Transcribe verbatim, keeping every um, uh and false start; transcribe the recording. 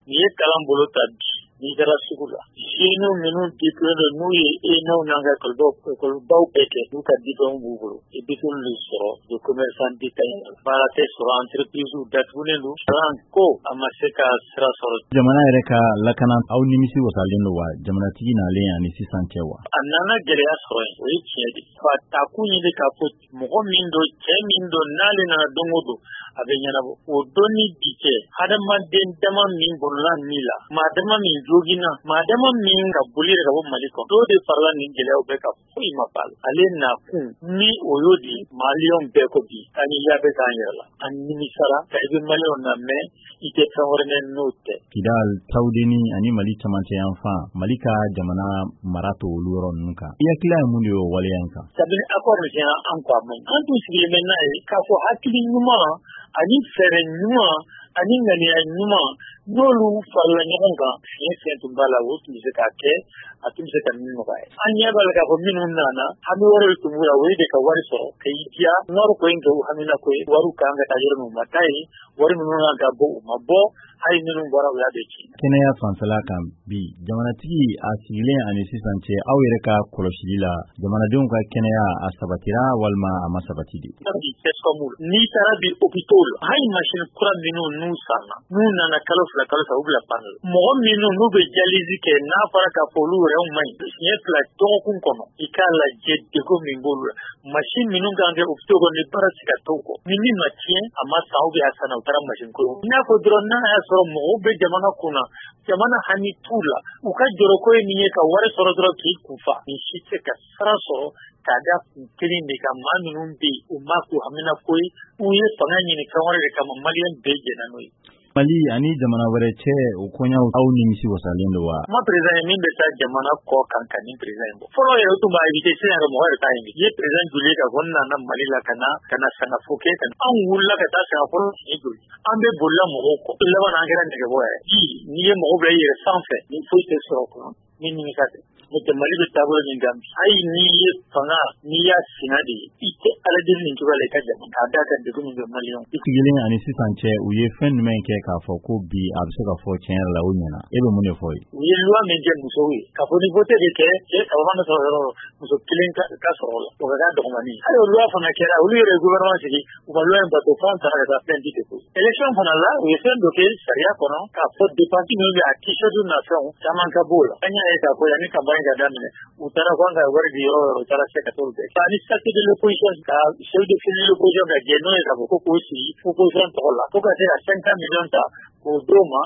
Nin ye kalan bolo ta bi n'i kɛra sugu la jeunes minnu diplômés don n'u ye E N A n'an ka école-baw bɛɛ kɛ n'u ka diplôme b'u bolo i bɛ t'olu de sɔrɔ de commerçant détaillant baara tɛ sɔrɔ entreprise datugulen don kalan ko a ma se ka sira sɔrɔ. Jamana yɛrɛ ka lakana aw nimisi wasalen don wa jamanatigi nalen ani sisan cɛ wa? A nana gɛlɛya sɔrɔ yen o ye tiɲɛ de fa takun ɲini k'a fɔ mɔgɔ min don cɛ min don n'ale nana don o don a bɛ ɲɛnabɔ o don ni bi cɛ hadamaden dama min bolola min la maa dama min jogina maa dama min ka boli yɛrɛ ka bɔ Mali kɔnɔ dɔw de farala nin gɛlɛyaw bɛɛ ka foyi ma b'a la ale nakun ni o y'o de maliyɛnw bɛɛ ko bi an ni ya bɛ k'an yɛrɛ la an nimisara ka i bɛ maliyɛnw na mais i tɛ fɛn wɛrɛ mɛn n'o tɛ. Kidal Tawudeni ani Mali camancɛ yan fan Mali ka jamana mara to olu yɔrɔ ninnu kan i hakili ye mun de y'o waleya in kan? Kabini accord min kɛra an kɔ a man ɲi an tun sigilen bɛ n'a ye k'a fɔ hakili ɲuman ani fɛɛrɛ ɲuman ani ŋaniya ɲuman n'olu farala ɲɔgɔn kan fiɲɛ fiɲɛ tun b'a la o tun bɛ se k'a kɛ a tun bɛ se ka min nɔgɔya an ɲɛ b'a la k'a fɔ minnu nana hami wɛrɛ de tun b'u la o ye de ka wari sɔrɔ ka i diya nɔri ko in kɛ u hamina ko ye wariw kan ka taa yɔrɔ min u ma taa yen wari minnu kan ka bɔ u ma bɔ hali minnu bɔra u y'a bɛɛ ci. Kɛnɛya fanfɛla kan bi jamanatigi a sigilen ani sisan cɛ aw yɛrɛ ka kɔlɔsili la jamanadenw ka kɛnɛya a sabatira walima a ma sabati de? N'i taara bi hôpitaux la hali machine kura minnu n'u sanna n'u nana kalo fila kalo saba u bila panne la mɔgɔ minnu n'u bɛ dialyse kɛ n'a fɔra k'a fɔ olu yɛrɛ man ɲi siɲɛ fila dɔgɔkun kɔnɔ i k'a lajɛ degun min b'olu la machine minnu kan kɛ hôpitaux kɔnɔ ni baara tɛ se ka t'o kɔ ni min ma tiɲɛ a ma san ou bien a sanna u taara machine ko i n'a fɔ dɔrɔn n'a y'a sɔrɔ mɔgɔw bɛ jamana kunna jamana hami t'u la u ka jɔrɔ ko ye min ye ka wari sɔrɔ dɔrɔn k'i kunfa nin si tɛ ka sira sɔrɔ k'a da kun kelen de kan maa minnu bɛ yen u ma k'u hamina ko ye u ye fanga ɲini fɛn wɛrɛ de kama maliyɛn bɛɛ jɛnna n'o ye. Mali ani jamana wɛrɛ cɛ o kɔɲɔw aw nimisi wasalen don wa? Ma président ye min bɛ taa jamana kɔ kan ka nin président in bɔ fɔlɔ yɛrɛ u tun b'a invité sisan yɛrɛ mɔgɔ yɛrɛ t'a invité i ye président joli ye ka fɔ n nana Mali la ka na ka na sangafo kɛ ka na anw wulila ka taa sangafo siɲɛ joli an bɛ bolila mɔgɔw kɔ laban an kɛra nɛgɛbɔ yɛrɛ bi n'i ye mɔgɔ bila i yɛrɛ sanfɛ ni foyi tɛ sɔrɔ o kɔnɔ ni nimisa tɛ n'o Mali bɛ taabolo min kan bi hali n'i ye fanga n'i y'a sinna de ye i tɛ ala deli nin cogoya la i ka jamana k'a d'a kan degun min bɛ maliyɛnw. I sigilen ani sisan cɛ u ye fɛn jumɛn kɛ k'a fɔ ko bi a bɛ se ka fɔ tiɲɛ yɛrɛ la o ɲɛna e bɛ mun de fɔ ye? U ye loi min kɛ musow ye k'a fɔ ni voté de kɛ cɛ saba mana sɔrɔ yɔrɔ muso kelen ka sɔrɔ o la o ka k'a dɔgɔmanin hali o loi fana kɛra olu yɛrɛ ye gouvernement sigi u ka loi in bato fo an taara ka taa plainte déposer élection fana la u ye fɛn dɔ kɛ sariya kɔnɔ k'a fɔ dépense min bɛ a t-shirt na fɛnw caman ka b'o la an y'a ye k'a fɔ yanni campagne ka daminɛ u taara ko an ka wari di yɔrɔ yɔrɔ u taara se ka t'o bɛɛ kɛ ani statut de l'opposition ka chef de file de l'opposition ka jɛ n'o ye k'a fɔ ko k'o sigi opposition tɔgɔ la fo ka se ka cinquante millions ta k'o d'o ma